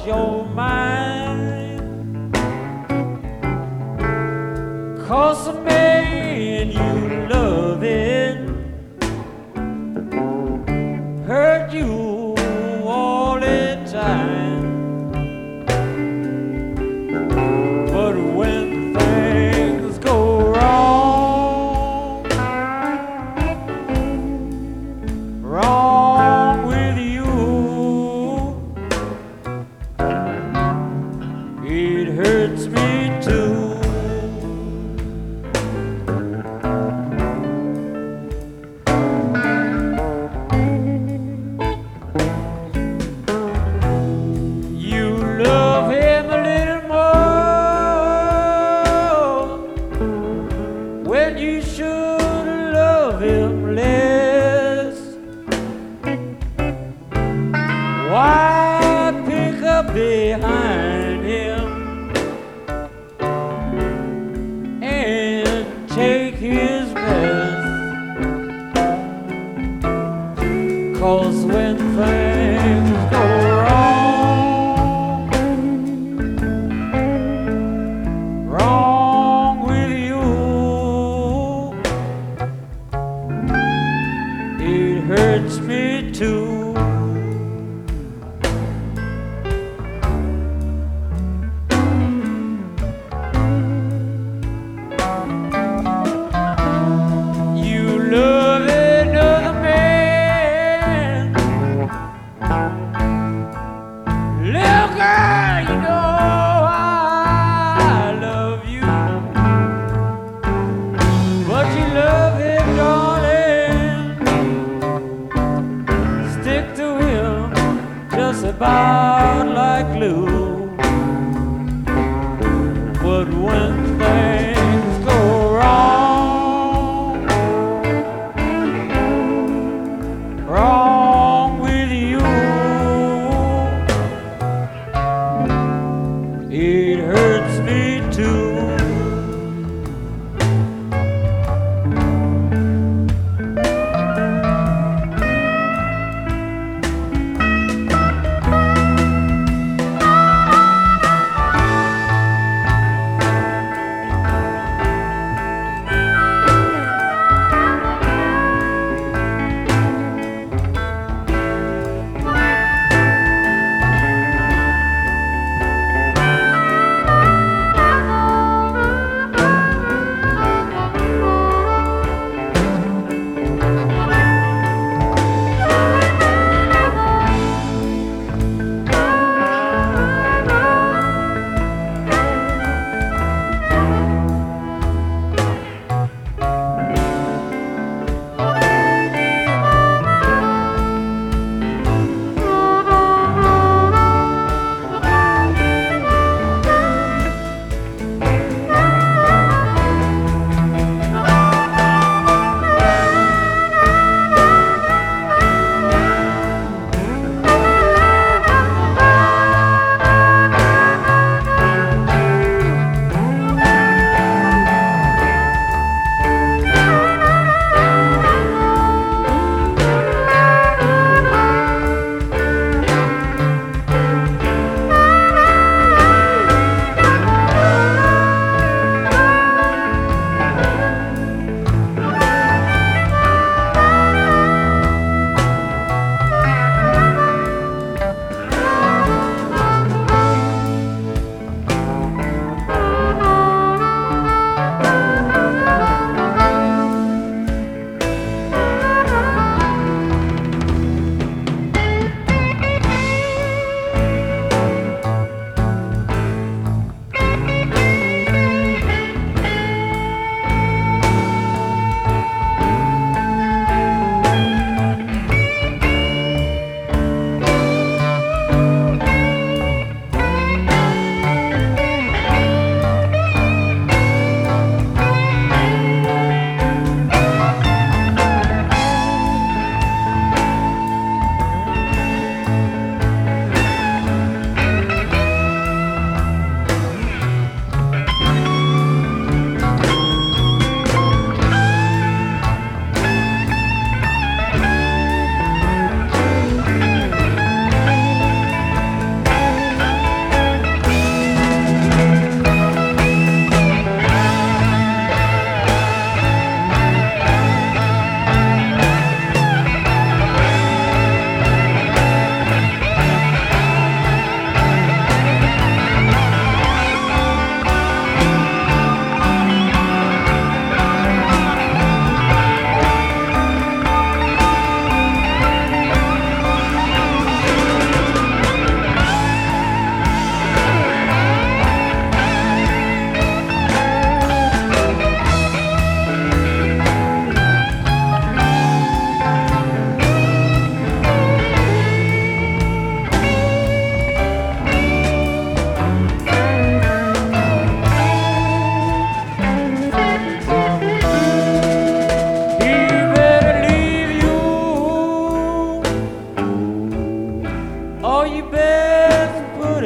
your mind. 'Cause the man you loving hurt you all the time. But when things go wrong, wrong with you, it hurts me too. When you should love him less. Why pick up behind him and take his best? 'Cause when things go wrong, wrong with you, it hurts me too. You love another man. Little girl, you know I love you, but you love him, darling. Stick to him just about like glue. But when things go wrong, wrong with you, it hurts me too.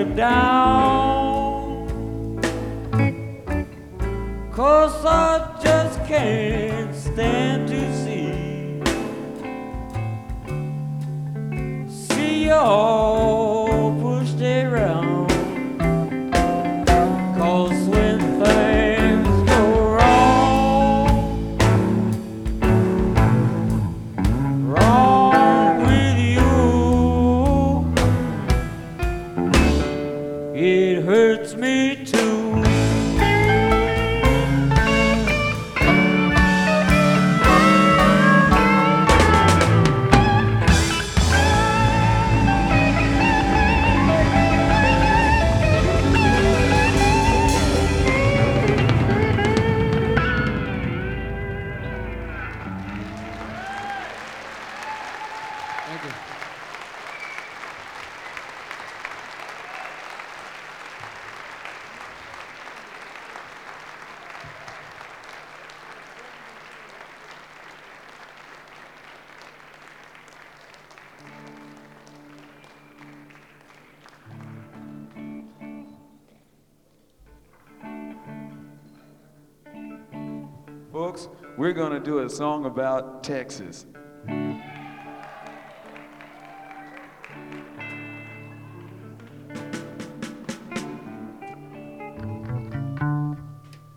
slip down, 'cause I just can't stand to see you all pushed around. 'Cause when things go wrong with you, it hurts me too. Thank you. Folks, we're going to do a song about Texas.